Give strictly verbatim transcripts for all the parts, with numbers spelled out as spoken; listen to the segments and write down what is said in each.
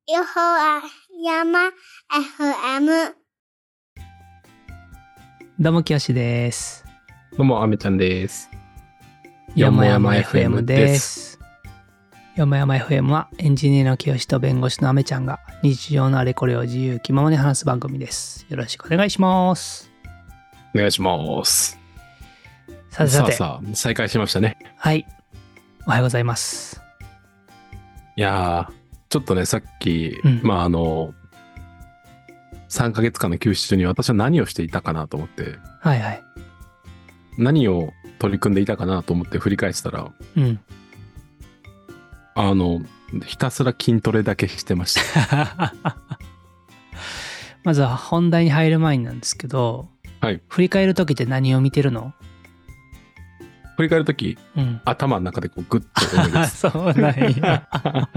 よほあ山 エフエム。 どうもきよしです。 どうもあめちゃんです。 よもやま エフエム です。よもやま エフエム はエンジニアのきよしと弁護士のあめちゃんが日常のあれこれを自由気ままに話す番組です。よろしくお願いします。 お願いします。 さてさて、 さあさあ再開しましたね。 はい、おはようございます。 いやーちょっとねさっき、 うん、 まああのさんかげつかんの休止中に私は何をしていたかなと思って、 はいはい、 何を取り組んでいたかなと思って振り返ってたら、 うん、 あのひたすら筋トレだけしてましたまずは本題に入る前になんですけど、 はい、 振り返るときって何を見てるの？ 振り返るとき、うん、頭の中でこうグッと思い出すそうなんや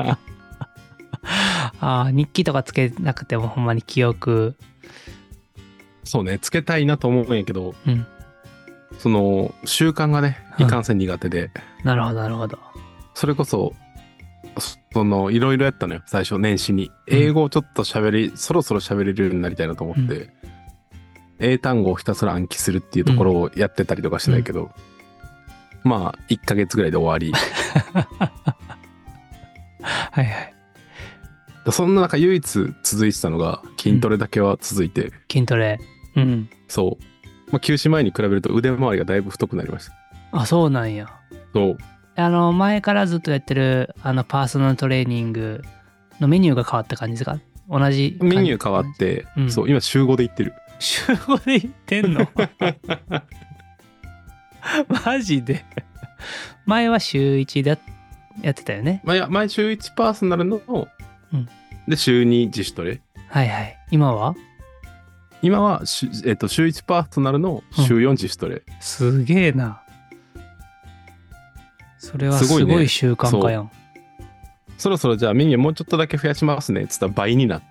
あ、日記とかつけなくてもほんまに記憶。 そうね、つけたいなと思うんやけど、 うん、 その習慣がねいかんせん苦手で、 うん、なるほどなるほど。それこそそのいろいろやったのよ最初年始に。英語をちょっと喋り、うん、そろそろ喋れるようになりたいなと思って、うん、英単語をひたすら暗記するっていうところをやってたりとかしてないけど、うん、まあいっかげつぐらいで終わりはいはい。 そんな中唯一続いてたのが筋トレだけは続いて、うん、 筋トレ、うん、 そう、まあ、休止前に比べると腕周りがだいぶ太くなりました。 あ、そうなんや。 そう、 あの前からずっとやってるあのパーソナルトレーニングのメニューが変わった感じですか？同じ感じ？ メニュー変わって、うん、そう今週ごで行ってる。 週ごで行ってんのマジで？前は週いちでやってたよね。 前前週いちパーソナルの、うん、で週に自主トレ。 はいはい。今は今は、えっと、週いちパーソナルの週よん自主トレ、うん、 すげえな。それはすごい習慣化やん、ね、 そ, そろそろじゃあメニューもうちょっとだけ増やしますねっつったら倍になって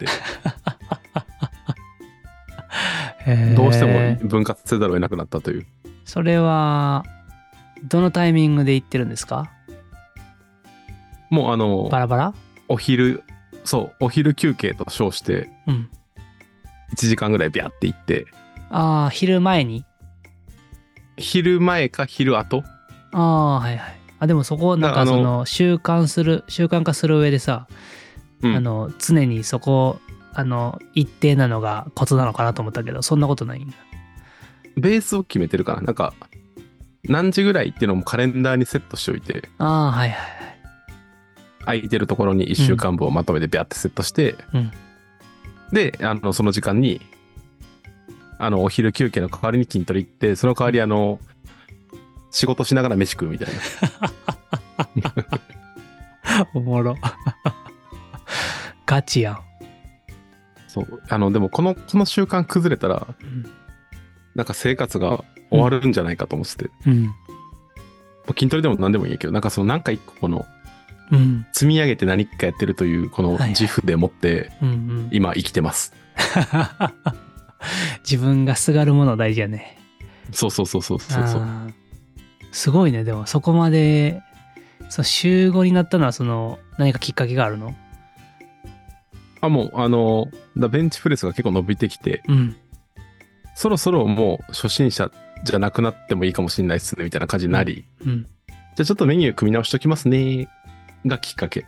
どうしても分割せざるを得なくなったという。 それはどのタイミングで行ってるんですか？ もうあのバラバラ？ お昼、そうお昼休憩と称して、うん、いちじかんぐらいビャって行って。 ああ、昼前に？ 昼前か昼後。 ああ、はいはい。あ、でもそこなんかその習慣する習慣化する上でさ、うん、あの常にそこあの一定なのがコツなのかなと思ったけど、そんなことないんだ。 ベースを決めてるから、なんか何時ぐらいっていうのもカレンダーにセットしておいて、 ああ、はいはいはい、 空いてるところにいっしゅうかんぶんをまとめてビャってセットして、うん、であのその時間にあのお昼休憩の代わりに筋トレ行って、その代わりあの仕事しながら飯食うみたいなおもろガチやん。 そうあのでもこのこの習慣崩れたら、うん、なんか生活が終わるんじゃないかと思ってて、うん、筋トレでも何でもいいけど、なんかその何か一個この、うん、積み上げて何かやってるというこの自負でもって今生きてます、 はい、自分がすがるもの大事やね。 そうそうそうそうそうそう。 すごいね。でもそこまでその週ごになったのはその何かきっかけがあるの？ あ、もうあのベンチプレスが結構伸びてきて、うん、そろそろもう初心者じゃなくなってもいいかもしれないっすねみたいな感じになり、うんうん、じゃあちょっとメニュー組み直しときますねがきっかけ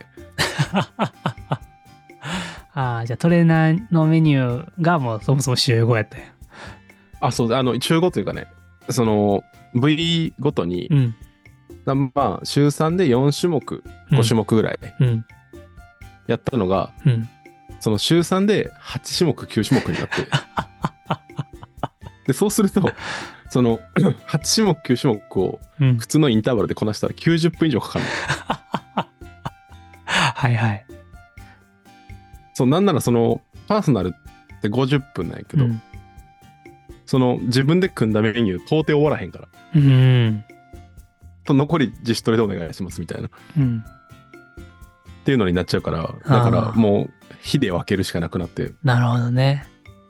ああ、じゃあトレーナーのメニューがもうそもそも週ごやったよ。 あ、そう、あの週ごというかね、その部位ごとに、うん、まあ週さんでよんしゅもくごしゅもくぐらいやったのが、うん、その週さんではちしゅもくきゅうしゅもくになってでそうするとそのはちしゅもくきゅうしゅもくを普通のインターバルでこなしたらきゅうじゅっぷん以上かかるのはいはい。 そう、なんならそのパーソナルってごじゅっぷんなんやけど、うん、その自分で組んだメニュー到底終わらへんから、うん、と残り自主トレでお願いしますみたいな、うん、っていうのになっちゃうから、だからもう日で分けるしかなくなって。 なるほどね。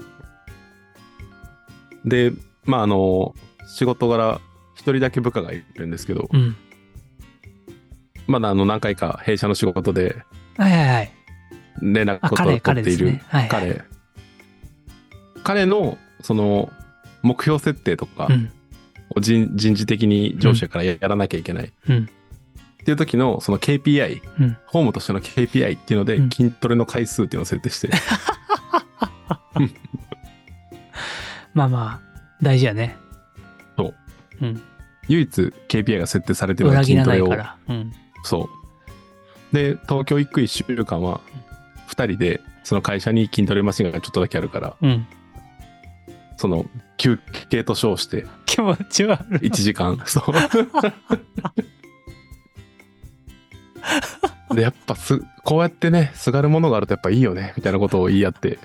でまああの仕事柄一人だけ部下がいるんですけど、うん、まだあの何回か弊社の仕事ではいはいはい連絡を取っている彼、はいはい、 彼彼のその目標設定とかを 人, 人事的に上司からやらなきゃいけない、 うん、 っていう時のその ケーピーアイ、うん、ホームとしての ケーピーアイ っていうので筋トレの回数っていうのを設定して、うん、 まあまあ大事やね。 そう、 うん、 唯一 ケーピーアイ が設定されてるのは筋トレを、 裏切らないから、うん、 そうで東京行くいっしゅうかんはふたりでその会社に筋トレマシンがちょっとだけあるから、うん、その休憩と称して気持ち悪いいちじかんそうでやっぱすこうやってねすがるものがあるとやっぱいいよねみたいなことを言い合って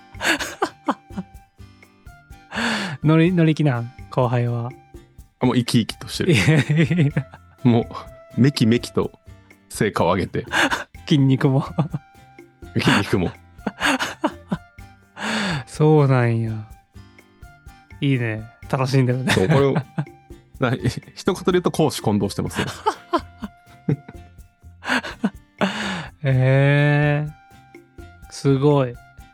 乗り乗り気な後輩はもう生き生きとしてるもうめきめきと成果を上げて筋肉も筋肉もそうなんや。いいね。楽しんでるね。 そうこれを一言で言うと公私混同してますよ。 へえー、すごい。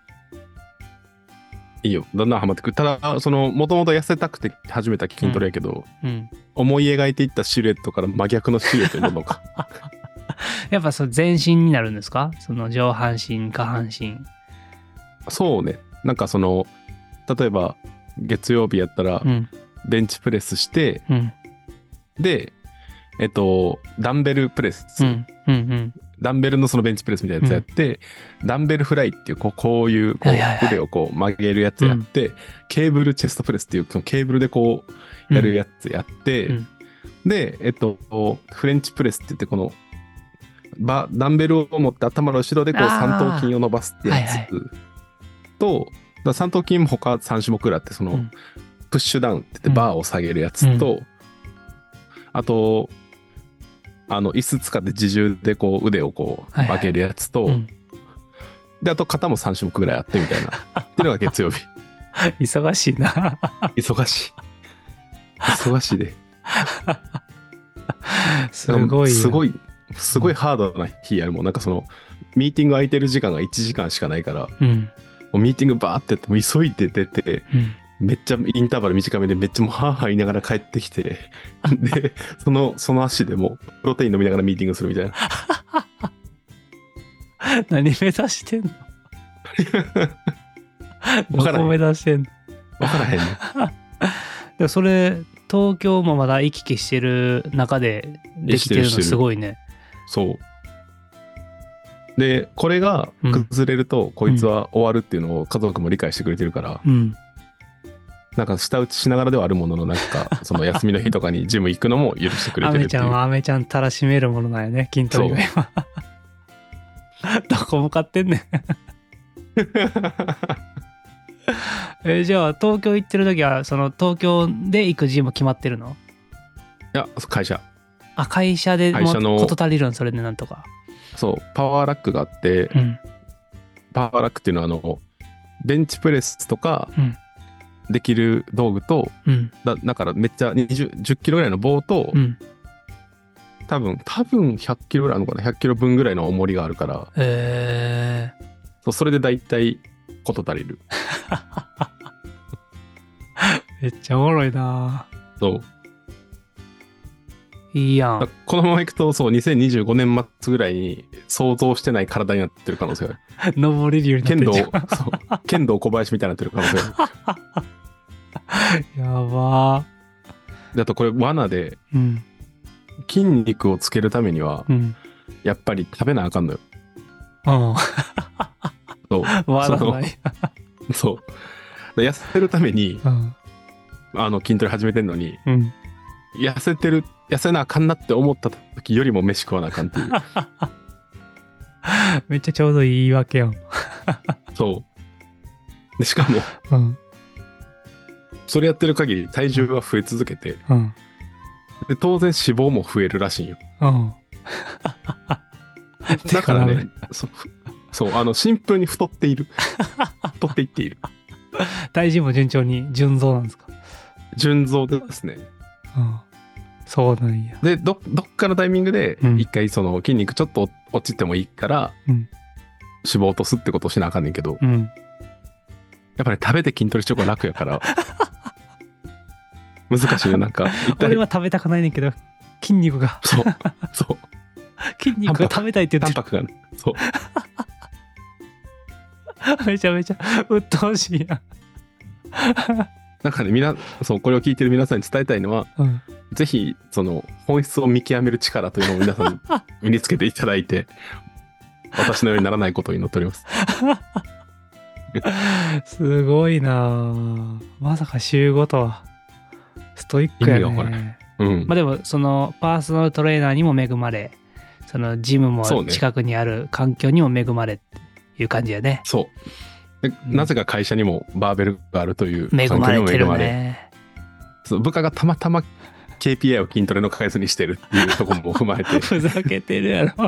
いいよ。だんだんハマってくる。ただそのもともと痩せたくて始めた筋トレやけど、うんうん、思い描いていったシルエットから真逆のシルエットになるのか。 やっぱその全身になるんですか？その上半身下半身。 そうね。なんかその例えば月曜日やったらベンチプレスして、うん、でえっとダンベルプレス、うんうんうん、ダンベルのそのベンチプレスみたいなやつやって、うん、ダンベルフライっていうこう、こういうこう腕をこう曲げるやつやって、うん、ケーブルチェストプレスっていうそのケーブルでこうやるやつやって、うん、でえっとフレンチプレスって言ってこのバダンベルを持って頭の後ろでこう三頭筋を伸ばすってやつ、はいはい、とだ三頭筋も他さん種目ぐらいあってその、うん、プッシュダウンって言ってバーを下げるやつと、うん、あとあの椅子使って自重でこう腕をこう曲げるやつと、はいはい、うん、であと肩もさん種目ぐらいあってみたいなっていうのが月曜日。 忙しいな。 忙しい忙しいですごいすごいすごいハードな日やるもん。なんかそのミーティング空いてる時間がいちじかんしかないから、うん、もうミーティングバーってやってもう急いで出て、うん、めっちゃインターバル短めでめっちゃもうハーハー言いながら帰ってきてでそのその足でもうプロテイン飲みながらミーティングするみたいな。 何目指してんの？どこ目指してんの？ 分からへんね。 でもそれ東京もまだ行き来してる中でできてるのすごいね。 そうでこれが崩れると、うん、こいつは終わるっていうのを家族も理解してくれてるから、うん、なんか舌打ちしながらではあるもののなんかその休みの日とかにジム行くのも許してくれてるっていう。 アメちゃんはアメちゃんたらしめるものなんやね、筋トレが今。どこ向かってんねん。えじゃあ東京行ってる時はその東京で行くジム決まってるの？ いや会社。 あ会社でもこと足りるのそれでなんとか。 そうパワーラックがあって、うん、パワーラックっていうのはあのベンチプレスとかできる道具と、うん、だ, だからめっちゃにじゅう、じゅっキロぐらいの棒と、うん、多分多分ひゃっキロぐらいあるのかな、ひゃっキロ分ぐらいの重りがあるから、 へー、 そうそれでだいたいこと足りる。 めっちゃおもろいな。 そういいやん。 このままいくとそうにせんにじゅうごねん末ぐらいに想像してない体になってる可能性がある。 上り竜になってる。 剣道そう剣道小林みたいになってる可能性がある。やばー。であとこれ罠で、うん、筋肉をつけるためには、うん、やっぱり食べなあかんのよ。 うん。 そう。 笑わない。 そう。痩せるために、うん、あの筋トレ始めてんのに、うん、痩せてる痩せなあかんなって思った時よりも飯食わなあかんっていう。 めっちゃちょうどいい言い訳やん。 そうでしかも、うん、それやってる限り体重は増え続けて、うん、で当然脂肪も増えるらしいんよ、うん、だからねそそうあのシンプルに太っている太っていっている。 体重も順調に順増なんですか？ 順増ですね、 うん、そうなんや。 で ど, どっかのタイミングで一回その筋肉ちょっと落ちてもいいから、うん、 脂肪を落とすってことをしなあかんねんけど、 うん、 やっぱり食べて筋トレしとくの楽やから難しいよ。なんか俺は食べたくないねんけど筋肉がそうそう筋肉が食べたいって言ってる。 タンパクがね、そうめちゃめちゃ鬱陶しいや。 なんかね、みなそうこれを聞いてる皆さんに伝えたいのは、 うん、 ぜひその本質を見極める力というのを皆さん身につけていただいて私のようにならないことを祈っております。 すごいな。まさか週ごとはストイックやね。 うん、 まあでもそのパーソナルトレーナーにも恵まれ、そのジムも近くにある環境にも恵まれっていう感じやね。 そうで、うん、なぜか会社にもバーベルがあるという環境にも恵まれてるね。 そう部下がたまたま ケーピーアイ を筋トレの回数にしてるっていうところも踏まえてふざけてるやろ。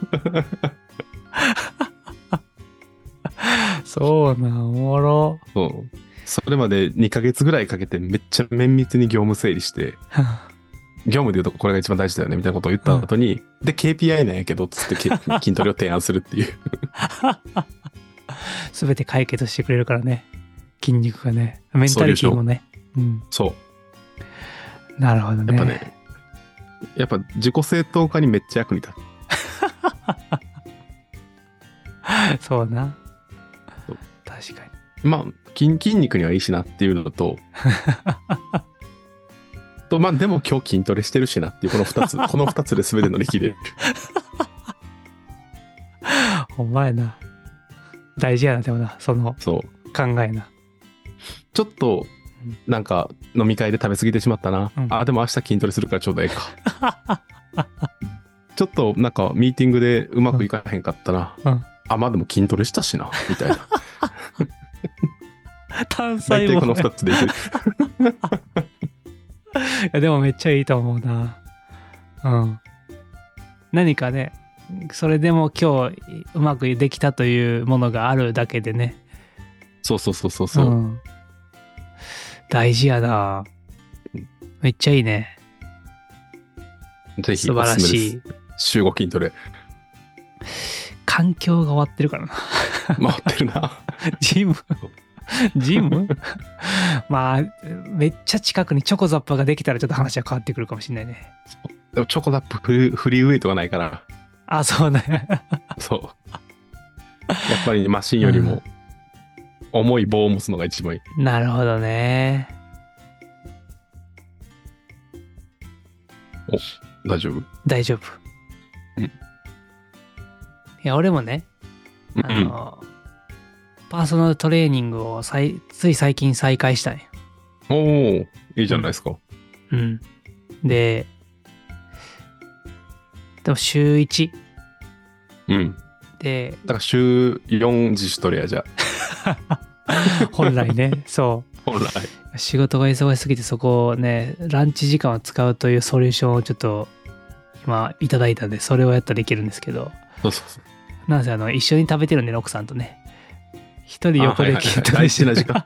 そうな、おもろ。 そうそれまでにかげつぐらいかけてめっちゃ綿密に業務整理して業務で言うとこれが一番大事だよねみたいなことを言った後に、うん、で ケーピーアイ なんやけどつって筋トレを提案するっていう全て解決してくれるからね、筋肉がね、メンタリティもね。 うん、そうなるほどね。 やっぱね、やっぱ自己正当化にめっちゃ役に立つ。 そうな。そう確かに。まあ筋、筋肉にはいいしなっていうのと、とまあでも今日筋トレしてるしなっていうこのふたつ、このふたつで全て乗り切れる。 お前な。大事やな、でもな、その考えな。 ちょっと、なんか飲み会で食べ過ぎてしまったな、うん、あでも明日筋トレするからちょうどええかちょっとなんかミーティングでうまくいかへんかったな、うん、あまあでも筋トレしたしなみたいな単細胞、ね、 大体このふたつでいけるいやでもめっちゃいいと思うな。うん何かね、それでも今日うまくできたというものがあるだけでね。 そうそうそうそうそう、うん大事やな。めっちゃいいね。 ぜひ素晴らしい。 週ご筋トレ。 環境が終わってるからな。 回ってるな。 ジムジムまあめっちゃ近くにチョコザップができたらちょっと話は変わってくるかもしれないね。 でもチョコザップフリー、フリーウェイトがないから。 あ、そうね。 そう。やっぱりマシンよりも、うん重い棒を持つのが一番いい。 なるほどね。 お、大丈夫？ 大丈夫。うん。いや、俺もね、あの、うん、パーソナルトレーニングをさいつい最近再開したんよ。 おー、いいじゃないですか。 うん。うん、で、でも週いち。 うん。 で、 だから週よん自主トレやじゃ本来ね、そう本来仕事が忙しすぎてそこをねランチ時間を使うというソリューションをちょっと今いただいたんでそれをやったらいけるんですけど、 そうそうそう、 なんせあの一緒に食べてるんで奥さんとね一人横で筋トレしてる時間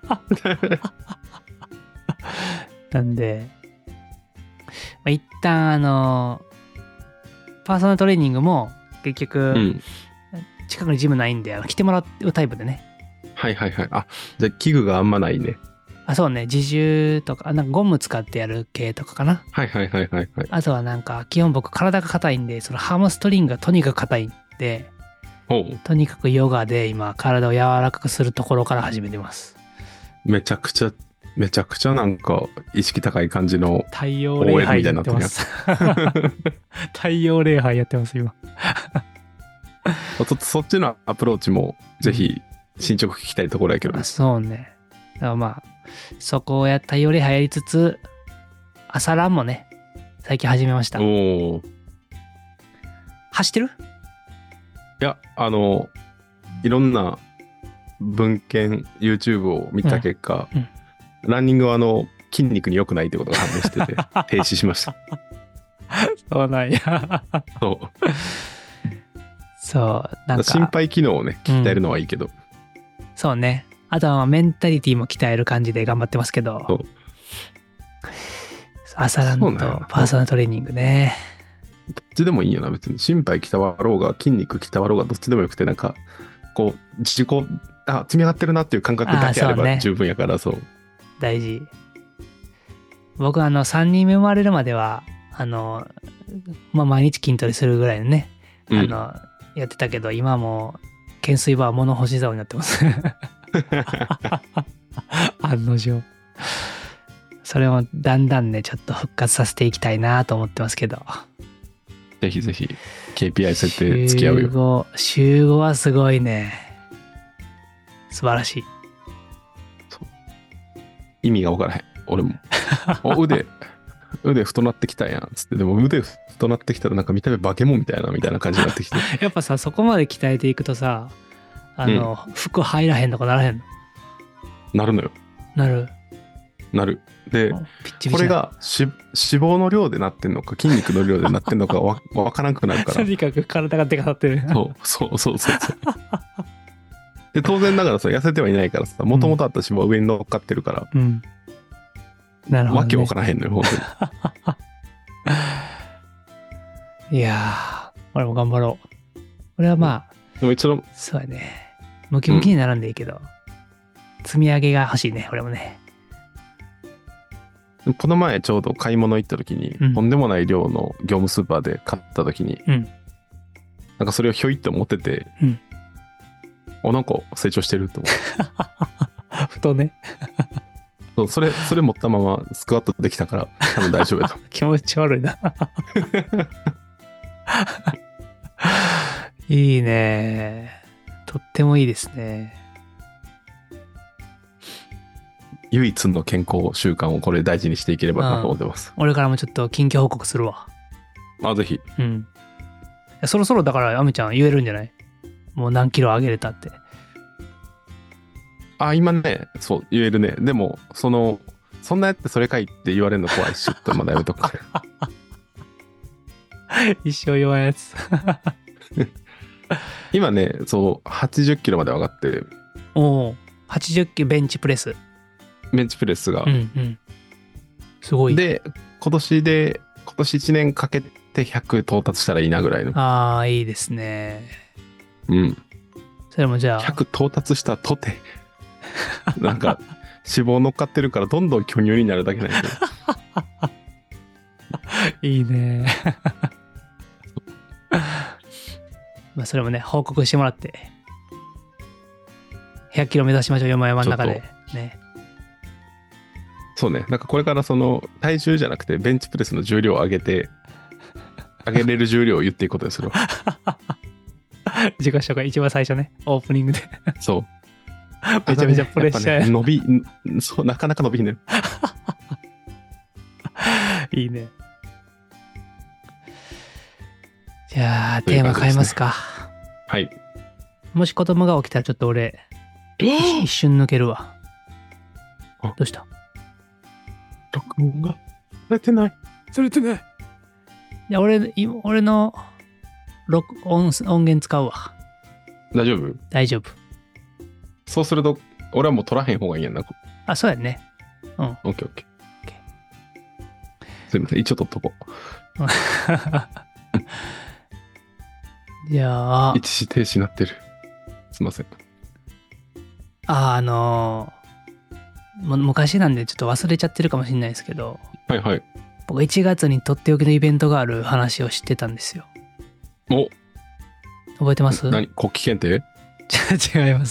なんで、まあ、一旦あのパーソナルトレーニングも結局、うん近くにジムないんで来てもらうタイプでね。 はいはいはい。あ、じゃあ器具があんまないね。 あ、そうね。自重とかなんかゴム使ってやる系とかかな。 はいはいはいはい、はい。 あとはなんか基本僕体が硬いんでそのハムストリングがとにかく硬いんで、とにかくヨガで今体を柔らかくするところから始めてます。 めちゃくちゃめちゃくちゃなんか意識高い感じの太陽礼拝やってます。太陽礼拝やってます今。 ちょっとそっちのアプローチもぜひ進捗聞きたいところやけど、 うん、そうね。だからまあそこをやったより流行りつつ朝ランもね最近始めました。 おお。 走ってる？ いやあのいろんな文献 YouTube を見た結果、うんうん、ランニングはあの筋肉に良くないってことが判明してて停止しました。 そうなんや。 そう。 そうなんか心肺機能をね鍛えるのはいいけど、うん、 そうね。あとはメンタリティも鍛える感じで頑張ってますけど、朝ランとパーソナルトレーニングね。 どっちでもいいよな別に。心肺鍛わろうが筋肉鍛わろうがどっちでもよくて、なんかこう自己あ積み上がってるなっていう感覚だけあれば十分やから。そう、ね、そう大事。僕あのさんにんめ生まれるまではあの、まあ、毎日筋トレするぐらいのね、あの、うん、やってたけど今はもう懸垂バー物干し竿になってます案の定。それをだんだんねちょっと復活させていきたいなと思ってますけど。 ぜひぜひ ケーピーアイ 設定付き合うよ。 週ご週ごはすごいね。素晴らしい。 そう意味が分からへん俺も。お腕腕太なってきたやんつって、でも腕太なってきたらなんか見た目化け物みたいなみたいな感じになってきてやっぱさそこまで鍛えていくとさあの、うん、服入らへんとかならへんの？なるのよ。 なるなる。でピッチピチこれがし脂肪の量でなってんのか筋肉の量でなってんのかわ分からなくなるからとにかく体がでかなってる。 そうそうそうそうそうで当然ながらさ痩せてはいないからさもともとあった脂肪は上に乗っかってるから、うん、 なるほど、ね、 わけわからへんのよ本当にいやー俺も頑張ろう。俺はまあ、 うん、でも一度そうやねムキムキにならんでいいけど、うん、積み上げが欲しいね俺もね。 この前ちょうど買い物行った時に、うん、とんでもない量の業務スーパーで買った時に、うん、なんかそれをひょいって思ってて、うん、おなんか成長してると思うふとねそうそれそれ持ったままスクワットできたから多分大丈夫やと気持ち悪いないいねとってもいいですね。 唯一の健康習慣をこれ大事にしていければなと思ってます。 俺からもちょっと近況報告するわ。 あぜひ。 うん。そろそろだからアメちゃん言えるんじゃない？もう何キロ上げれたって。 あ今ねそう言えるね。でもそのそんなやってそれかいって言われるの怖いしちょっとまだやめとく一生弱いやつ今ねそうはちじゅっキロまで上がって。 おおはちじゅっキロベンチプレス。 ベンチプレスが、 うんうん、すごい。 で今年で今年いちねんかけてひゃく到達したらいいなぐらいの。 ああいいですね。 うんそれもじゃあひゃく到達したとてなんか脂肪乗っかってるからどんどん巨乳になるだけなんやけどいいねまあそれもね報告してもらってひゃっキロ目指しましょう。山々の中でね。 そうねなんかこれからその体重じゃなくてベンチプレスの重量を上げて上げれる重量を言っていくことでするわ自己紹介一番最初ねオープニングでそうめちゃめちゃプレッシャーや、 ね、伸びそうなかなか伸びんねいいね。じゃあテーマ変えますか。 はい。 もし子供が起きたらちょっと俺一瞬抜けるわ。どうした？ 録音がされてないされてない。いや俺俺の録音音源使うわ。 大丈夫？ 大丈夫。 そうすると俺はもう取らへん方がいいやんな。 あそうやね。うん。 オッケーオッケー。すみません一応取っとこう。 じゃあ一時停止になってる。すみません。 ああのー、昔なんでちょっと忘れちゃってるかもしれないですけど、 はいはい。 僕いちがつにとっておきのイベントがある話を知ってたんですよ。 お覚えてます？ 何？国旗検定？ 違います。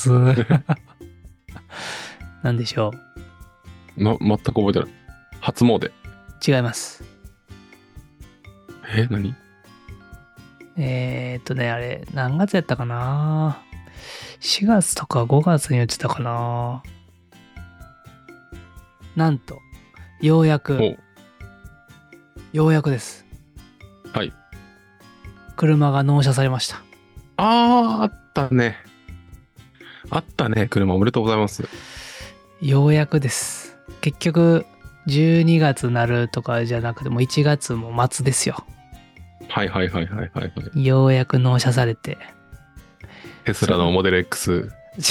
何でしょう？ま、全く覚えてない。初詣。 違います。 え、何？ えー、っとね、あれ、何月やったかな？しがつとかごがつに言ってたかな？なんと、ようやく、ようやくです。 はい。 車が納車されました。 あー、あったね。あったね、車おめでとうございます。 ようやくです。結局、じゅうにがつなるとかじゃなくてもいちがつも末ですよ。 はいはいはいはいはい、はい。 ようやく納車されて。 テスラのモデル X。違う違う。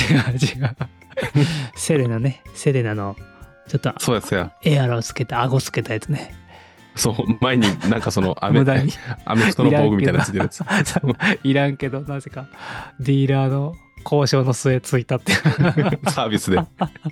セレナね。セレナのちょっとそうやそうや。 エアロつけた顎つけたやつね。 そう前になんかそのアメアメフトの防具みたいなやつでやつ。 いらんけどなぜかディーラーの交渉の末ついたっていうサービスで。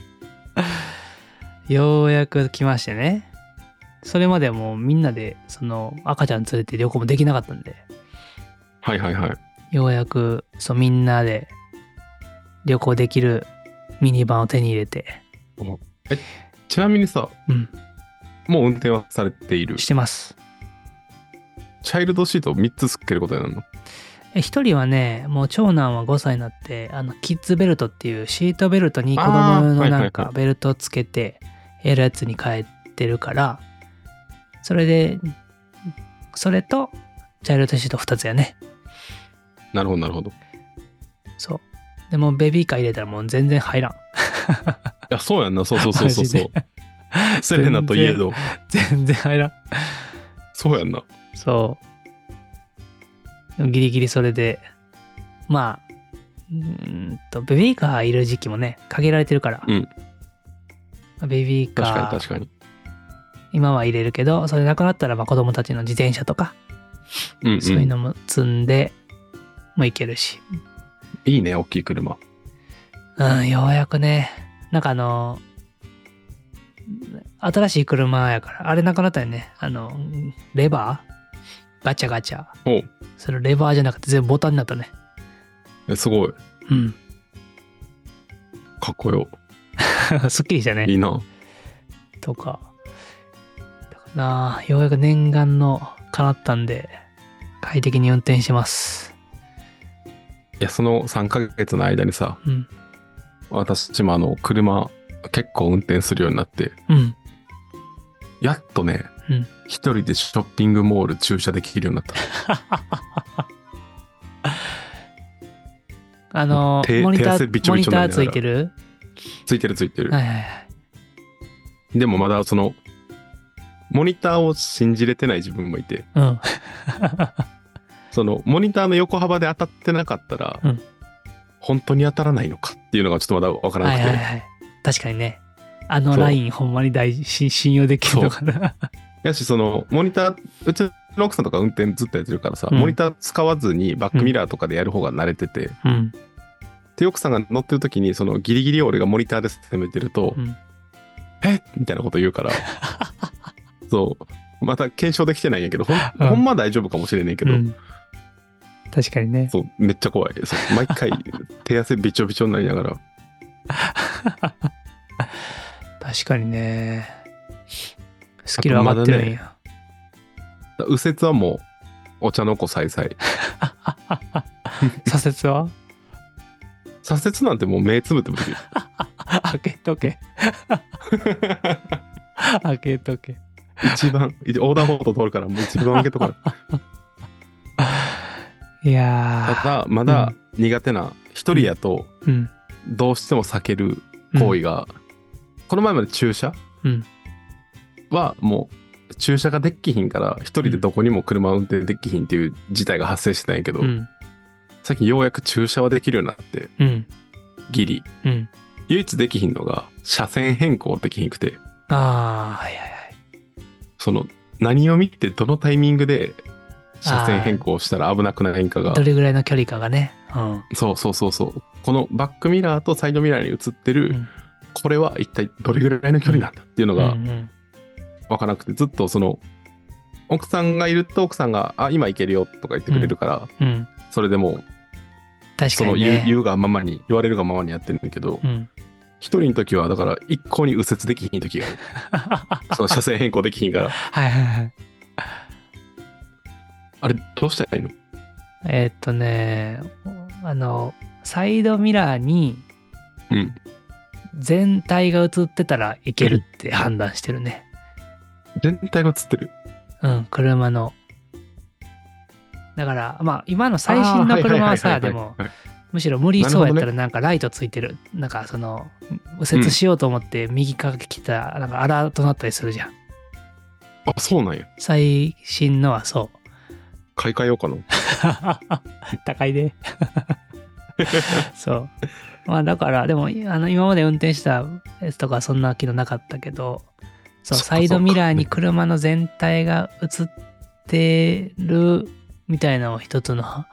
ようやく来ましてね。それまではもうみんなでその赤ちゃん連れて旅行もできなかったんで、 はいはいはい。 ようやくそうみんなで旅行できるミニバンを手に入れて。 え、ちなみにさ、 うん、 もう運転はされている？ してます。 チャイルドシートをみっつつけることになるの？ え、一人はね、もう長男はごさいになって、あのキッズベルトっていうシートベルトに子供のなんかベルトつけてやるやつに変えてるから、それで、それとチャイルドシートふたつやね。 なるほどなるほど。 そう。でもベビーカー入れたらもう全然入らん。いや、そうやんな。そうそうそうそうそう。セレナといえど。 全然入らん。 そうやんな。 そう。ギリギリそれで、まあ、うーんと、ベビーカーいる時期もね、限られてるから。 うん。 ベビーカー。 確かに確かに。 今は入れるけど、それなくなったらまあ子供たちの自転車とか、 うんうん、 そういうのも積んでも行けるし。 いいね、大きい車。 うん、ようやくね、なんかあの、新しい車やから、あれなくなったよね。あの、レバーガチャガチャ。 おう。 それレバーじゃなくて全部ボタンになったね。 え、すごい。 うん。 かっこよ。 すっきりしたね。 いいな。 とか。だからな、ようやく念願の叶ったんで、快適に運転してます。 いや、そのさんかげつの間にさ、 うん、 私もあの、車結構運転するようになって、 うん、 やっとね、うん、一人でショッピングモール駐車できるようになった。 あのー、モニター、モニターついてる？ ついてるついてる。 はいはいはい。 でもまだその、モニターを信じれてない自分もいて、 うん、 その、モニターの横幅で当たってなかったら、うん、本当に当たらないのかっていうのがちょっとまだわからなくて。 はいはいはい。確かにね。あのラインほんまに大事、信用できるのかな。 やし、その、モニター、うちの奥さんとか運転ずっとやってるからさ、うん、モニター使わずにバックミラーとかでやる方が慣れてて、うん、で、奥さんが乗ってる時に、そのギリギリ俺がモニターで攻めてると、うん、えみたいなこと言うから、そう、また検証できてないんやけど、ほん、うん、ほんま大丈夫かもしれねえけど、うん、 確かにね。 そう、めっちゃ怖い。そう、毎回手汗びちょびちょになりながら。 確かにね。スキル上がってるんや。 ね、右折はもうお茶の子さいさい。 左折は？ 左折なんてもう目つぶってもできる。 開けとけ。開けとけ。 一番横断歩道通るからもう一番開けとか。 いやただまだ苦手な一、うん、人やとどうしても避ける行為が、うん、この前まで駐車、うん、はもう駐車ができひんから一人でどこにも車運転できひんっていう事態が発生してたんやけど、うん、最近ようやく駐車はできるようになって、うん、ギリ、うん、唯一できひんのが車線変更できひんくて、 ああはいはいはい、 その何を見てどのタイミングで車線変更したら危なくないんかがどれぐらいの距離かがね、 うん、そうそうそうそう、このバックミラーとサイドミラーに映ってる、うん、これは一体どれぐらいの距離なんだっていうのが分からなくて、ずっとその奥さんがいると奥さんがあ今行けるよとか言ってくれるから、うんうん、それでも確かに、ね、 その言う、言うがままに言われるがままにやってるんだけど、うん、一人の時はだから一向に右折できひん時がある。その車線変更できひんから。 はいはいはい。 あれどうしたらいいの？ えー、っとね、あのサイドミラーに全体が映ってたらいけるって判断してるね。 全体が映ってる？ うん、車の。だからまあ今の最新の車はさ、でもむしろ無理そうやったらなんかライトついてる、なんかその右折しようと思って右から来たなんかアラートなったりするじゃん。 あ、そうなんや。 最新のはそう。 買い替えようかな。 高いで。そう。まあだからでもあの今まで運転したやつとかそんな機能なかったけど、そうサイドミラーに車の全体が映ってるみたいなのを一つの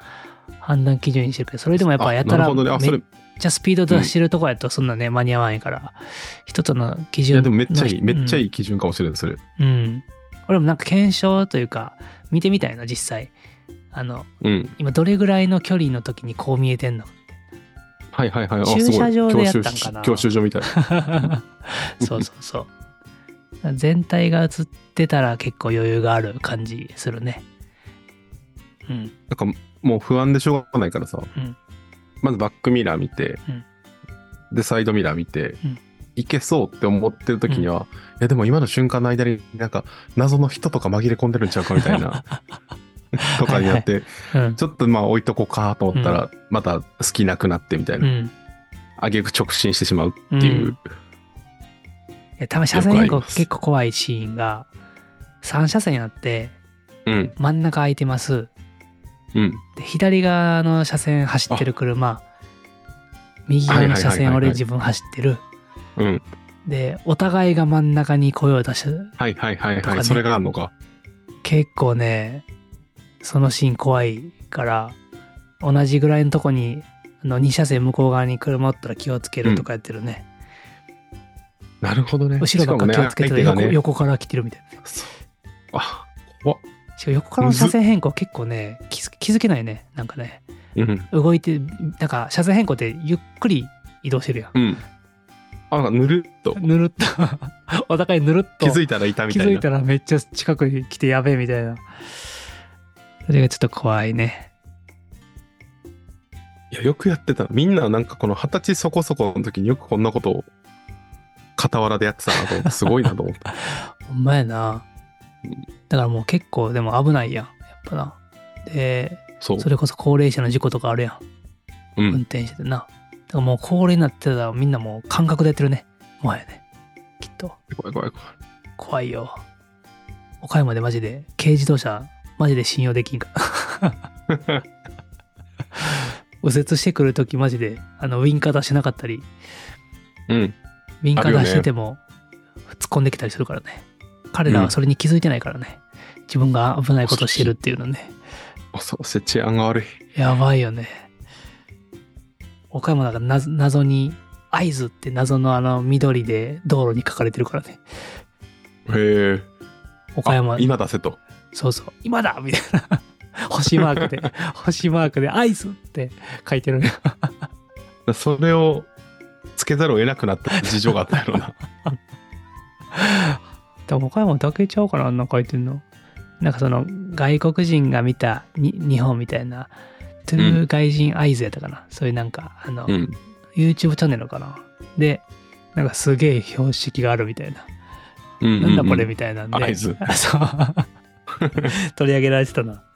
判断基準にしてるけど、それでもやっぱやたらめっちゃスピード出してるとこやとそんなね、間に合わんから、一つの基準。 いやでもめっちゃいい、めっちゃいい基準かもしれない、それ。 うん。俺もなんか検証というか、見てみたいな、実際。あの、 うん、今どれぐらいの距離の時にこう見えてんの。 はいはいはい。 駐車場でやったんかな。 教習所みたいな。 そうそうそう。全体が映ってたら結構余裕がある感じするね。うん。 なんかもう不安でしょうがないからさ、うん、まずバックミラー見て、うん、でサイドミラー見て、うん、いけそうって思ってる時には、うん、いやでも今の瞬間の間になんか謎の人とか紛れ込んでるんちゃうかみたいなとかになって、はいはい、うん、ちょっとまあ置いとこうかと思ったら、うん、また好きなくなってみたいな、うん、あげく直進してしまうっていう、うん、いや多分車線変更結構怖いシーンがさん車線あって、うん、真ん中空いてます、うん、で左側の車線走ってる車、右側の車線俺自分走ってる、うん、でお互いが真ん中に声を出してる、 はいはいはいはい、ね、それがあるのか。 結構ねそのシーン怖いから、同じぐらいのとこにあのに車線向こう側に車おったら気をつけるとかやってるね、 うん、なるほどね。 後ろばっか気をつけてる、ね、横, 横から来てるみたいな。 あ、怖っ。 しかも横からの車線変更結構ね気づ、気づけないね。なんかね、うん、動いてなんか車線変更ってゆっくり移動してるやん、うん、 あ、ぬるっとぬるっとお互いぬるっと気づいたらいたみたいな、 気づいたらめっちゃ近くに来てやべえみたいな。それがちょっと怖いね。 いやよくやってた。みんななんかこの二十歳そこそこの時によくこんなことを傍らでやってたなと思って、すごいなと思ったほんまやな。だからもう結構でも危ないやんやっぱな。で そ, それこそ高齢者の事故とかあるやん、うん、運転しててな。だからもう高齢になってたらみんなもう感覚でやってるね、もはやね、きっと。 怖い怖い怖い怖いよ。岡山でマジで軽自動車マジで信用できんから右折してくるときマジであのウインカー出してなかったり、うん、ウインカー出してても突っ込んできたりするからね。彼らはそれに気づいてないからね、うん、自分が危ないことしてるっていうのね。 恐ろしい、治安が悪い。 やばいよね。岡山なんかな謎に合図って謎のあの緑で道路に書かれてるからね。 へえ。 岡山今出せと。 そうそう、今だみたいな星マークで星マークで合図って書いてるそれをつけざるを得なくなった事情があったやろな多分岡山だけちゃうかな、あんな書いてんの。なんかその外国人が見たに日本みたいなトゥー外人合図やったかな、うん、そういうなんかあの、うん、YouTube チャンネルかなでなんかすげえ標識があるみたいな、うんうんうん、なんだこれみたいなんで合図そう取り上げられてたな。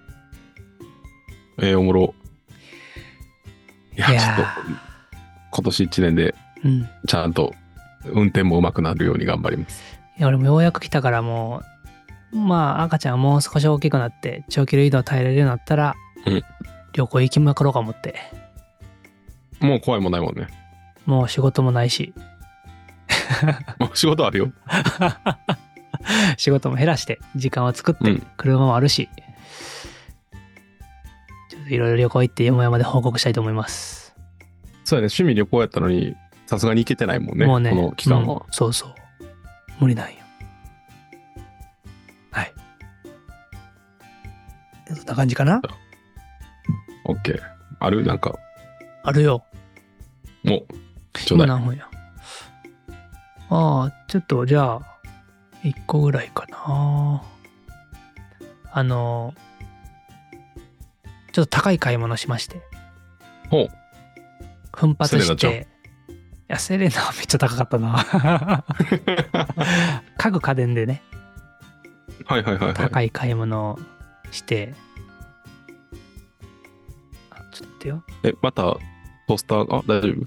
えー、おもろ。いや、いやちょっと今年いちねんでちゃんと運転も上手くなるように頑張ります。 いや俺もようやく来たからもうまあ赤ちゃんもう少し大きくなって長距離移動耐えられるようになったら、うん、旅行行きまくろうか思って。 もう怖いもんないもんね。 もう仕事もないしもう仕事あるよ仕事も減らして時間を作って、うん、車もあるし、ちょっといろいろ旅行行ってよもやまで報告したいと思います。 そうやね、趣味旅行やったのにさすがに行けてないもんね、もうねこの期間は、うん、 そうそう無理なんよ。はい、そんな感じかな。 OK。 あるなんかあるよ。 もうちょうだい。 今何分や。ああちょっとじゃあいっこぐらいかな。あのちょっと高い買い物しまして。 ほう。 奮発して。いやセレナはめっちゃ高かったな家具家電でね、 はいはいはい、はい、 高い買い物をして。あちょっと待ってよ。 えまたトースター、あ大丈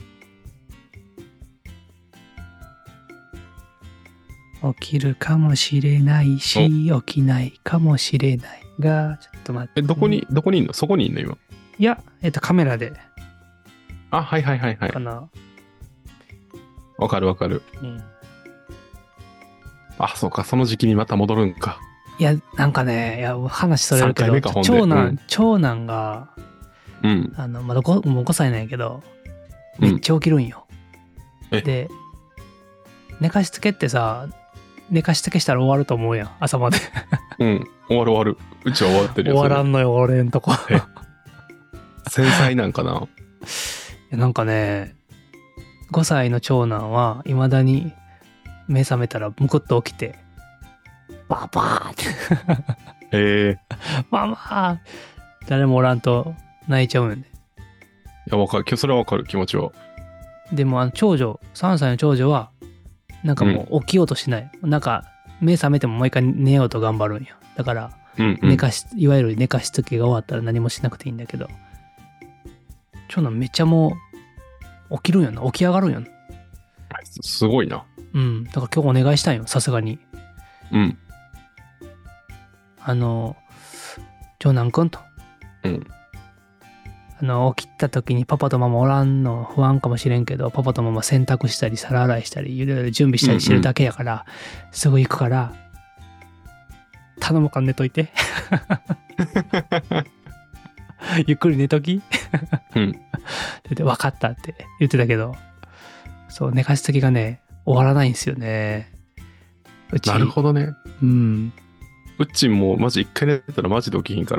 夫？起きるかもしれないし起きないかもしれないが、ちょっと待って、ね、 えどこにどこにいんの？そこにいんの今？ いやえっとカメラで。 あはいはいはいはい。 かな。 わかるわかる。うん。あそうか、その時期にまた戻るんか。 いやなんかね、いや話それるけど長男、うん、長男がうん。 あの、まだ 5, もうごさいなんやけど、めっちゃ起きるんよ。 うん、 で、寝かしつけってさ、寝かしつけしたら終わると思うやん、朝まで。 うん、終わる終わる。うちは終わってるよ。 終わらんのよ、俺んとこ。 繊細なんかな。 いやなんかね、ごさいの長男はいまだに目覚めたらむくっと起きて、バーバーって。 へえ。 ママ誰もおらんと泣いちゃうんよね。 いや、わかる。今日それはわかる、気持ちは。 でもあの長女、さんさいの長女は、なんかもう起きようとしない。うん、なんか目覚めてももう一回寝ようと頑張るんよ。だから、 うんうん、 寝かし、いわゆる寝かしつけが終わったら何もしなくていいんだけど、長男めっちゃもう起きるんよな。起き上がるんよな。 すごいな。 うん。だから今日お願いしたんよ、さすがに。 うん。 あの、長男くんと。 うん。 あの、起きた時にパパとママおらんの不安かもしれんけど、パパとママ洗濯したり、皿洗いしたり、いろいろ準備したりしてるだけやから、うんうん、すぐ行くから、頼むから寝といて。ゆっくり寝とき。 うん。 で、分かったって言ってたけど、そう、寝かしつきがね、終わらないんですよね。うち。 なるほどね。 うん。 うちもマジ一回寝たらマジで起きひんから。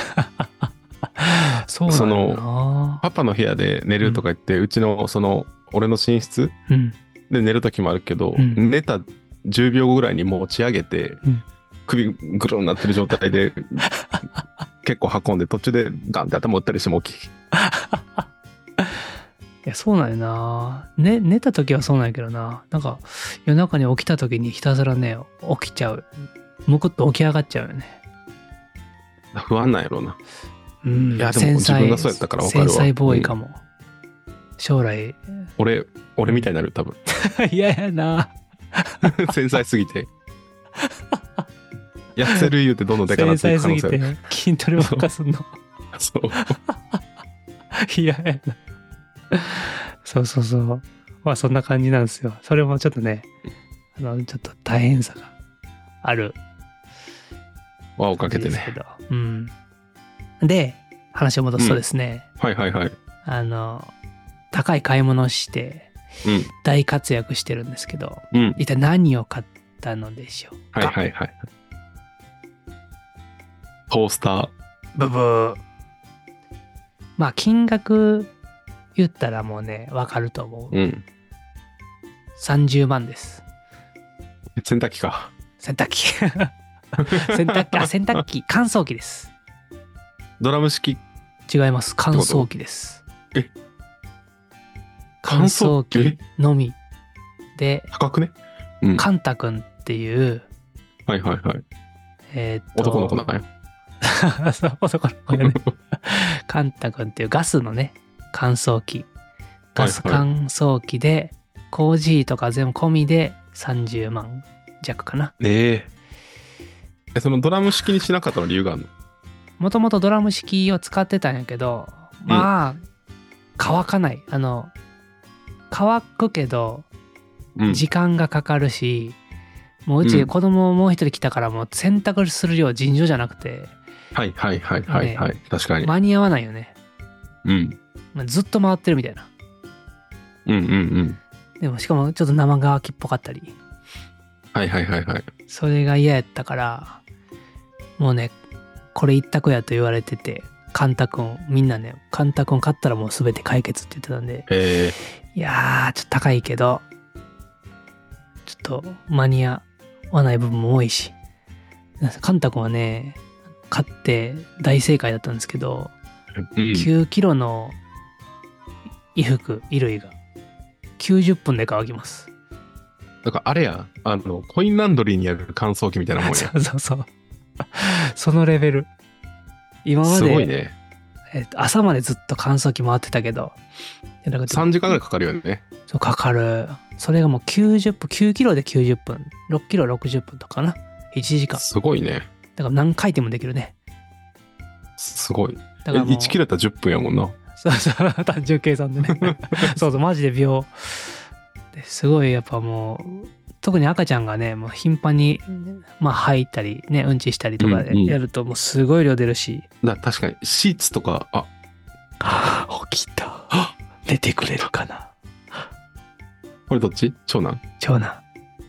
そうなんだな。そのパパの部屋で寝るとか言って、うん、うちのその俺の寝室で寝る時もあるけど、うん、寝たじゅうびょうごぐらいに持ち上げて、うん、首ぐるんなってる状態で結構運んで途中でガンって頭打ったりしても起きいやそうなんやな、ね、寝た時はそうなんやけどな、なんか夜中に起きた時にひたすらね起きちゃう、むくっと起き上がっちゃうよね。 不安なんやろうな。 うん、 いやでも自分がそうやったから分かるわ。 繊細ボーイかも、うん、将来俺俺みたいになる多分。 いややな繊細すぎてやせる言うてどんどんでかなっていく可能性ある。 繊細すぎて筋トレばっかすんの。そういややな。そうそうそう、まあそんな感じなんですよ。それもちょっとね、あのちょっと大変さがある輪をかけてね。 うん。で、話を戻すとですね、 うん、はいはいはい。 あの、高い買い物をして、大活躍してるんですけど、うん、一体何を買ったのでしょうか。 はいはいはい。トースター。 ブブー。まあ、金額言ったらもうね、わかると思う。うん。さんじゅうまんです。 洗濯機か。 洗濯機。洗濯機、あ、洗濯機、乾燥機です。 ドラム式？ 違います。乾燥機です。 え？ 乾燥機のみで、 高くね？ うん。カンタ君っていう、 はいはいはい。 えー、っと男の子なんや。 そう、男の子やね。カンタ君っていうガスのね、乾燥機。ガス乾燥機で、はいはい、工事費とか全部込みでさんじゅうまん弱かな。 ええ。そのドラム式にしなかったの理由があるの？ もともとドラム式を使ってたんやけど、まあ、うん、乾かない。あの、乾くけど、時間がかかるし、うん、もううち子供もう一人来たからもう洗濯する量尋常じゃなくて、 はいはいはいはいはい、ね、確かに。 間に合わないよね。 うん。 ずっと回ってるみたいな。 うんうんうん。 でもしかもちょっと生乾きっぽかったり。 はいはいはいはい。 それが嫌やったから、もうね、これ一択やと言われてて、カンタ君、みんなね、カンタ君買ったらもう全て解決って言ってたんで、 えー、いやー、ちょっと高いけど、ちょっと間に合わない部分も多いし、カンタ君はね、買って大正解だったんですけど、うん、きゅうキロの衣服、衣類がきゅうじゅっぷんで乾きます。 だからあれや、あの、コインランドリーにある乾燥機みたいなもんや。 そうそうそう。そのレベル。今まで、すごいね。 えっと、朝までずっと乾燥機回ってたけど、 さんじかんぐらいかかるよね。 そう、かかる。それがもうきゅうじゅっぷん、きゅうキロできゅうじゅっぷん、ろっキロろくじゅっぷんとかな。いちじかん。 すごいね。 だから何回転もできるね。 すごい。だからいちキロだったらじゅっぷんやもんな。 そうそう、単純計算でね。そうそう、マジで秒。すごいやっぱもう、特に赤ちゃんがね、もう頻繁に、まあ吐いたりね、うんちしたりとかでやるともうすごい量出るし。 うんうん、だ確かにシーツとか、あ、 起きた。寝てくれるかな。 これどっち？長男？ 長男。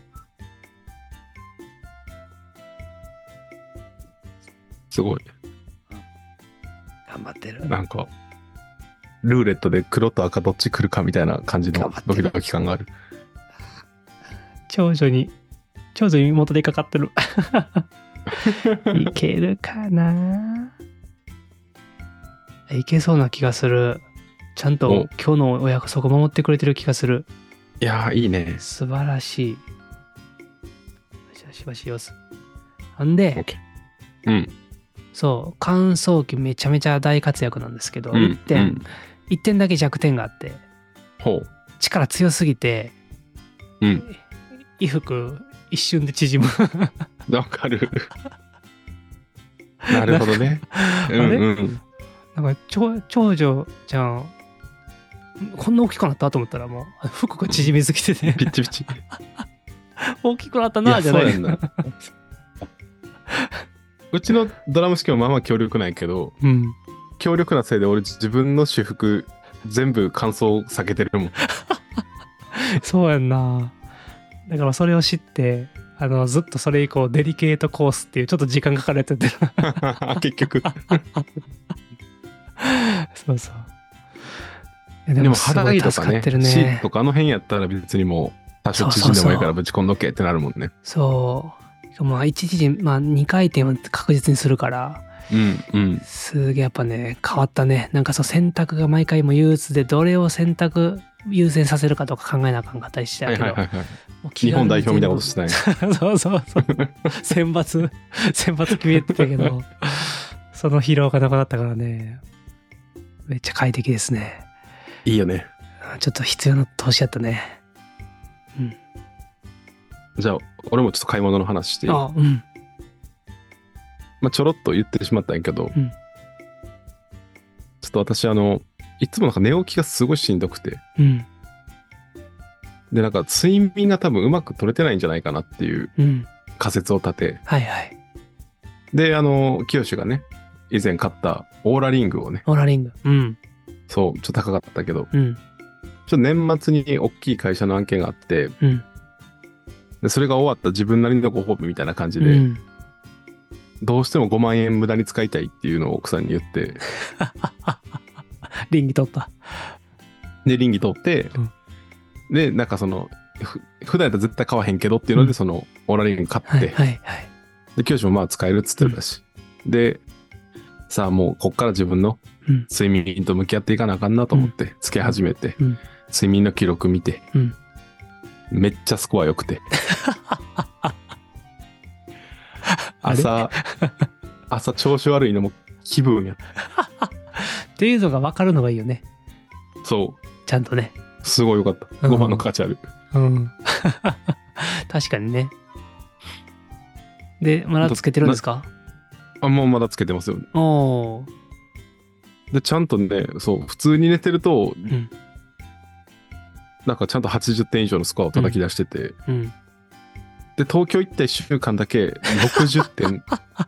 すごい。 頑張ってる。 なんか、ルーレットで黒と赤どっち来るかみたいな感じのドキドキ感がある。 長女に、長女に妹でかかってる。いけるかな。いけそうな気がする。ちゃんと今日のお約束守ってくれてる気がする。 いやー、いいね。 素晴らしい。しばしばしよす。なんで、 うん。 そう、乾燥機めちゃめちゃ大活躍なんですけど、 うん、 いってん、 うん、 いってんだけ弱点があって、 ほう。 力強すぎて、 うん。 衣服一瞬で縮む。 わかる。なるほどね。うんうん。 なんか長長女ちゃんこんな大きくなったと思ったらもう服が縮みすぎてて、ね、 ピッチピチ。 大きくなったなじゃない。 そうやんな。うちのドラム式もまあまあ強力ないけど、うん、強力なせいで俺自分の私服全部乾燥避けてるもん。 そうやんな。だからそれを知ってあのずっとそれ以降デリケートコースっていうちょっと時間かかるやつやってる。 結局。 そうそう。 でも肌着とかね、シートとかあの辺やったら別にもう多少縮んでもいいからぶち込んどけってなるもんね。 そう。まあ一時まあにかい転は確実にするから。 うんうん。 すげえやっぱね変わったね。なんかそう選択が毎回も憂鬱でどれを選択優先させるかとか考えなあかんかったりしてたけど。はいはいはいはい。 日本代表みたいなことしてない。 そうそうそう。選抜選抜決めてたけど、その疲労がなくなったからね。めっちゃ快適ですね。 いいよね。 ちょっと必要な投資やったね。うん。 じゃあ俺もちょっと買い物の話していい？ あ、うん。 まあちょろっと言ってしまったんやけど、うん、ちょっと私あのいつもなんか寝起きがすごいしんどくて、うん、でなんか睡眠が多分うまく取れてないんじゃないかなっていう仮説を立て、うん、 はいはい。 であの清がね以前買ったオーラリングをね、 オーラリング、うん、 そうちょっと高かったけど、 うん、 ちょっと年末に大きい会社の案件があって、うん、でそれが終わった自分なりのご褒美みたいな感じで、うん、どうしてもごまんえん無駄に使いたいっていうのを奥さんに言って倫理取ったで倫理取って、うん、でなんかそのふ普段やったら絶対買わへんけどっていうので、うん、そのオーラリング買って、はいはいはい、で教師もまあ使えるっつってたし、うん、でさあもうこっから自分の睡眠と向き合っていかなあかんなと思ってつけ始めて、うん、睡眠の記録見て、うん、めっちゃスコア良くて朝朝調子悪いのも気分やっていうのが分かるのがいいよね。 そうちゃんとねすごいよかった、ごまんの価値ある、うん、 確かにね。でまだつけてるんですか？ あもうまだつけてますよ。おでちゃんとねそう普通に寝てると、うん、なんかちゃんとはちじゅってん以上のスコアを叩き出してて、うんうん、で東京行ったいっしゅうかんだけろくじゅってん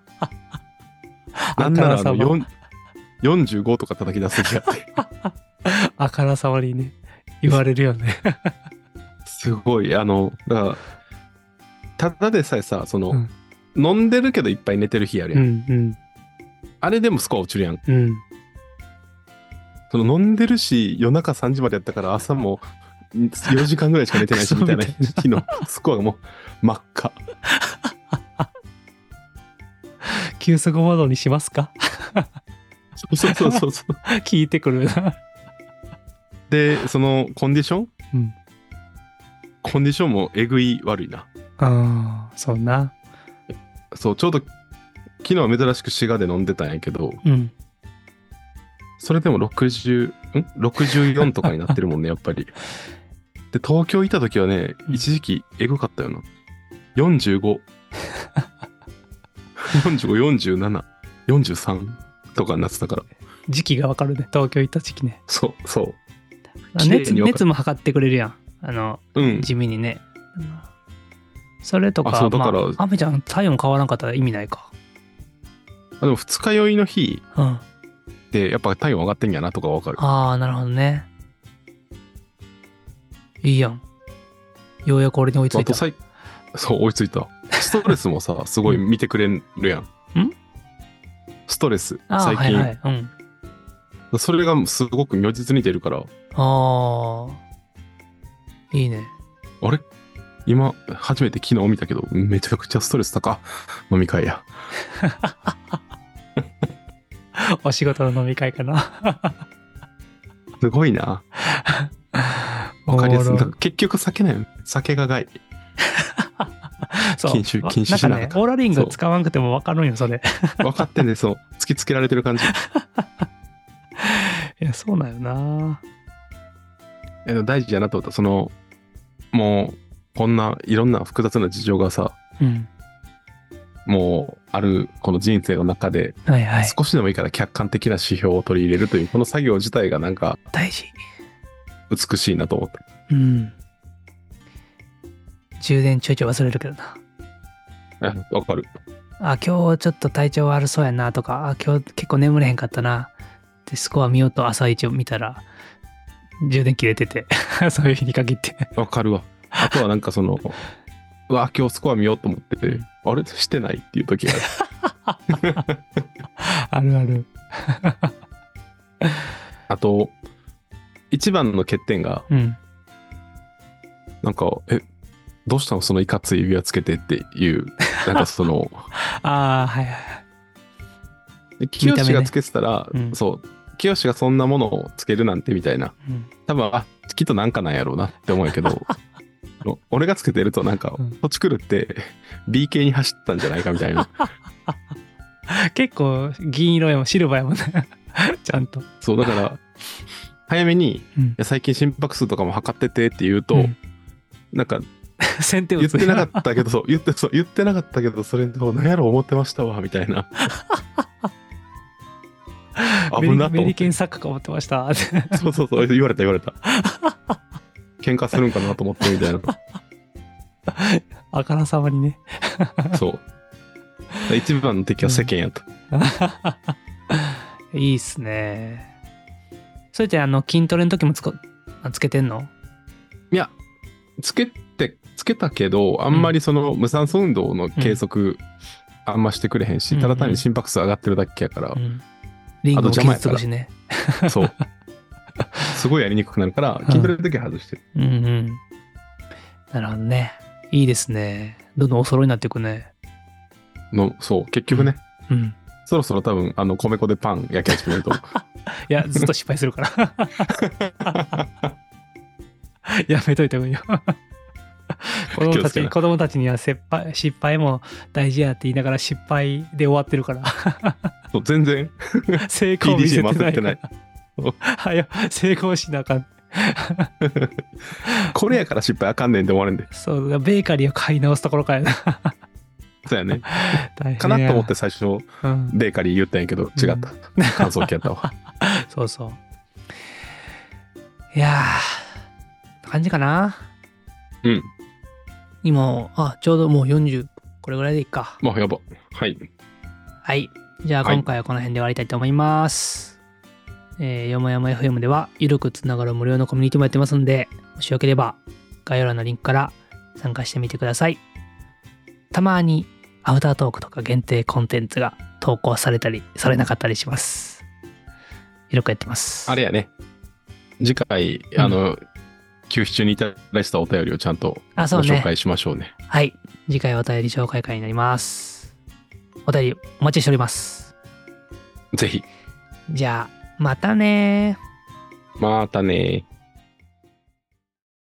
なんならあのよんじゅうごとか叩き出す時あってあからさまにね言われるよねすごいあのだからただでさえさその、うん、飲んでるけどいっぱい寝てる日あるやん、うんうん、あれでもスコア落ちるやん、うん、その飲んでるし夜中さんじまでやったから朝もよじかんぐらいしか寝てないしみたいな日のスコアがもう真っ赤急速モードにしますかそうそうそうそう聞いてくるなでそのコンディション、うん、コンディションもえぐい悪いな。 ああそんなそうちょうど昨日は珍しく滋賀で飲んでたんやけど、うん、それでもろくじゅう、ん ?ろくじゅうよん とかになってるもんねやっぱり。で東京いた時はね一時期えぐかったよな。よんじゅうご よんじゅうご、よんじゅうなな、よんじゅうさんとかになってたから。 時期がわかるね東京行った時期ね。 そうそう熱, 熱も測ってくれるやんあの、うん、地味にね。それとかあそうだから、まあ、アメちゃん体温変わらんかったら意味ないか。 あでも二日酔いの日、うん、 てやっぱ体温上がってんやなとかわかる。 ああ、なるほどね。いいやん。ようやく俺に追いついた。 あとさいそう追いついた。ストレスもさすごい見てくれるやん。 んストレスあ最近、 はいはい、うん、 それがすごく如実に出るから。 ああいいね。 あれ今初めて昨日見たけどめちゃくちゃストレス高飲み会や。 お仕事の飲み会かな。 すごいな。わかりやすい。結局酒なんよ。酒が害。 そう禁酒禁酒しなかった。 なんかねオーラリング使わんくても分かるんよそれ。 分かってんね。そう突きつけられてる感じ。 いやそうなんよな。 えでも大事やなと思った。そのもうこんないろんな複雑な事情がさ、 うん、 もうあるこの人生の中で、 はいはい、 少しでもいいから客観的な指標を取り入れるというこの作業自体がなんか大事、 美しいなと思った。 うん。充電ちょいちょい忘れるけどな。 えわかる。 あ今日ちょっと体調悪そうやなとか、あ今日結構眠れへんかったなでスコア見ようと朝一を見たら充電切れててそういう日に限ってわかるわ。あとはなんかそのうわ今日スコア見ようと思ってて、うん、あれしてないっていう時がある。 あるある。 あと一番の欠点が、うん、なんかえどうしたのそのいかつい指輪つけてっていうなんかそのああはいはい清がつけてたら、ね、うん、そう清がそんなものをつけるなんてみたいな、うん、多分あきっとなんかなんやろうなって思うんやけど俺がつけてるとなんか、うん、土地狂って ビー 系に走ったんじゃないかみたいな。 結構銀色やもんシルバーやもんね。ちゃんとそうだから早めに、うん、いや最近心拍数とかも測っててって言うと、うん、なんか先手を言ってなかったけどそう言ってそう言ってなかったけどそれ何やろ思ってましたわみたいな。危なと思ってメリケン作家か思ってました。 そうそうそう言われた言われた。喧嘩するんかなと思ってみたいな。 あからさまにね。 そう一番の敵は世間やと、 うん、いいっすね。それってあの筋トレの時もつこつけてんの？ いやつけてつけたけどあんまりその無酸素運動の計測あんましてくれへんし、うん、ただ単に心拍数上がってるだけやから、うん、 リングも傷つくしね。 そうすごいやりにくくなるから筋トレの時は外してる、 うん、うんうんなるほどね。いいですね。どんどんお揃いになっていくね。 のそう結局ね、 うん、うん、 そろそろ多分あの米粉でパン焼き始めると思う。 いやずっと失敗するからやめといた方がいいよ。子供たち子供たちには失敗、失敗も大事やって言いながら失敗で終わってるからそう全然成功見せてないから。 ないはよ成功しなあかん。 これやから失敗あかんねんって思われんで。 そうベーカリーを買い直すところからやな。 そうやねかなと思って最初、うん、ベーカリー言ったんやけど違った、うん、乾燥機やったわ。 そうそういやー感じかな。 うん今あちょうどもうよんじゅうこれぐらいでいいか。 もうやばはいはいじゃあ今回はこの辺で終わりたいと思います、はいえー、よもやま エフエム ではゆるくつながる無料のコミュニティもやってますんでもしよければ概要欄のリンクから参加してみてください。たまにアフタートークとか限定コンテンツが投稿されたりされなかったりします。ゆるくやってます。 あれやね次回、うん、あの休止中にいただいたお便りをちゃんとご紹介しましょうね。 はい次回お便り紹介会になります。お便りお待ちしております。 ぜひ。 じゃあまたねまたね